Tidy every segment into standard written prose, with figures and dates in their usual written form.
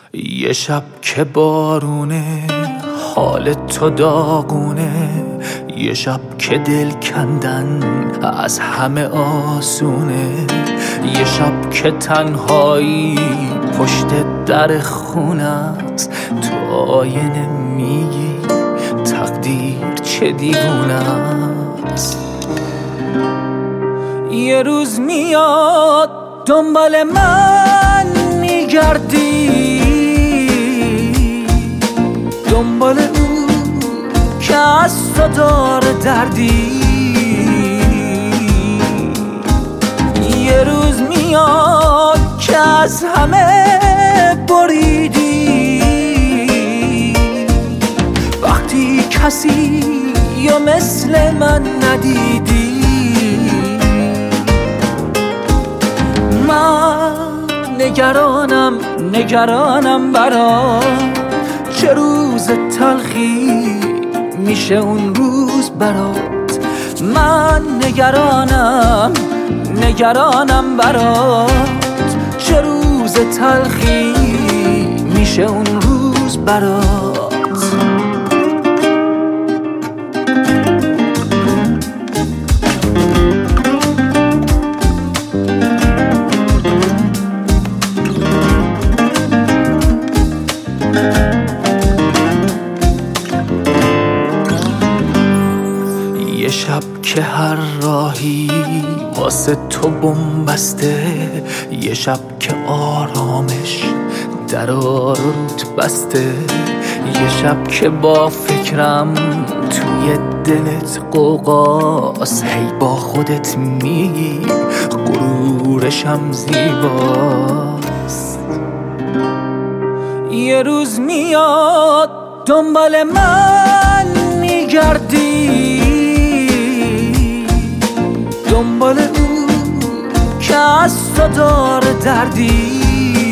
یه شب که بارونه حال تو داغونه، یه شب که دل کندن از همه آسونه، یه شب که تنهایی پشت در خونه است، تو آینه میگی تقدیر چه دیوونه است. یه روز میاد دنبال من میگردی، دنبال او که از تو داره دردی. یه روز میاد که از همه بریدی، وقتی کسی یا مثل من ندیدی. من نگرانم برات، چه روز تلخی میشه اون روز برات. من نگرانم برات، چه روز تلخی میشه اون روز برات. یه شب که هر راهی واسه تو بن‌بسته، یه شب که آرامش درا رود بسته، یه شب که با فکرم توی دلت قوقاست، هی با خودت میگی غرورشم زیباست. یه روز میاد دنبال من میگردی، دنبال او که از تو داره دردی.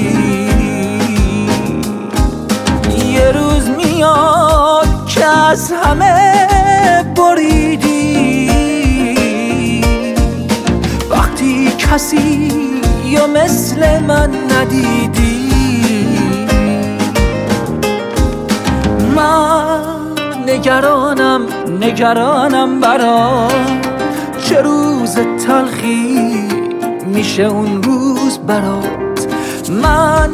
یه روز میاد که از همه بریدی، وقتی کسی یا مثل من ندیدی. من نگرانم برات، چه روز تلخی میشه اون روز برات. من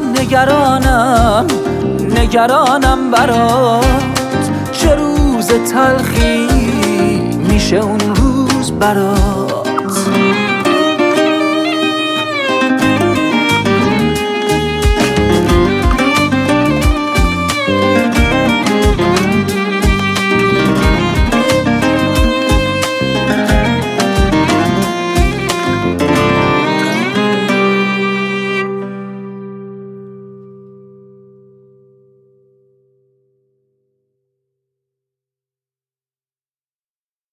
نگرانم برات، چه روز تلخی میشه اون روز برات.